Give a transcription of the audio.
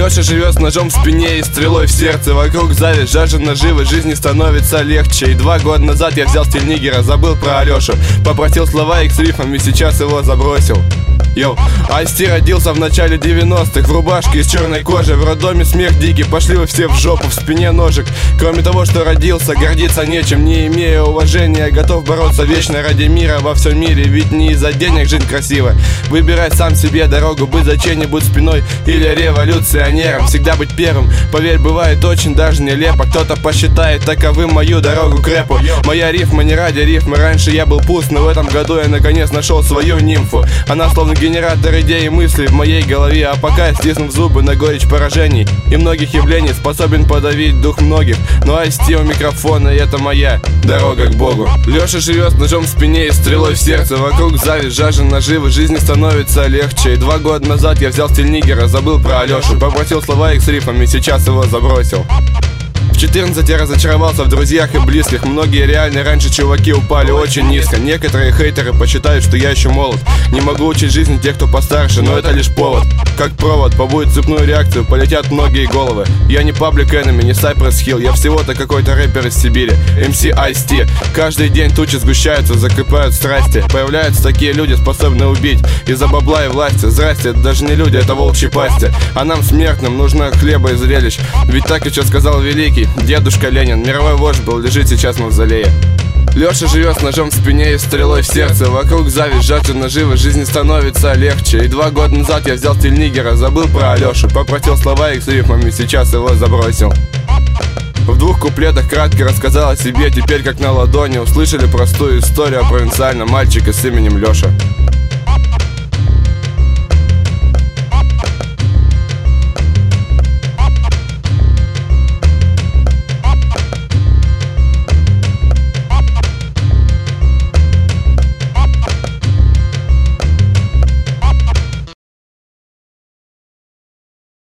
Леша живет с ножом в спине и стрелой в сердце. Вокруг зависть, жажда наживы, жизни становится легче. И 2 года назад я взял стиль нигера, забыл про Алешу. Попросил слова их с рифом и сейчас его забросил. Йоу, Ice-T родился в начале 90-х, в рубашке из черной кожи. В роддоме смех дикий, пошли вы все в жопу, в спине ножик. Кроме того, что родился, гордиться нечем. Не имея уважения, готов бороться вечно ради мира во всем мире. Ведь не из-за денег жизнь красива. Выбирать сам себе дорогу, быть за чьей-нибудь спиной или революционером. Всегда быть первым, поверь, бывает очень даже нелепо. Кто-то посчитает таковым мою дорогу к рэпу. Моя рифма не ради рифмы, раньше я был пуст, но в этом году я наконец нашел свою нимфу. Она словно генератор идей и мыслей в моей голове. А пока, стиснув зубы на горечь поражений и многих явлений, способен подавить дух многих. Но Ice-T у микрофона, и это моя дорога к Богу. Леша живет с ножом в спине и стрелой в сердце. Вокруг зависть, жажда наживы, жизни становится легче. И 2 года назад я взял стиль нигера, забыл про Алешу. Попросил слова их с рифом и сейчас его забросил. В 14 я разочаровался в друзьях и близких. Многие реально раньше чуваки упали очень низко. Некоторые хейтеры посчитают, что я еще молод. Не могу учить жизни тех, кто постарше, но это лишь повод. Как провод, побудет цепную реакцию, полетят многие головы. Я не Public Enemy, не Cypress Hill. Я всего-то какой-то рэпер из Сибири, MC Ice-T. Каждый день тучи сгущаются, закрепляют страсти. Появляются такие люди, способные убить из-за бабла и власти. Здрасте, это даже не люди, это волчьи пасти. А нам, смертным, нужно хлеба и зрелищ. Ведь так еще сказал великий дедушка Ленин. Мировой вождь был, лежит сейчас в мавзолее. Леша живет с ножом в спине и стрелой в сердце. Вокруг зависть, жажда наживы, жизни становится легче. И 2 года назад я взял стиль нигера, забыл про Алешу. Попросил слова их с рифмами, сейчас его забросил. В 2 куплетах кратко рассказал о себе, теперь как на ладони. Услышали простую историю о провинциальном мальчике с именем Леша.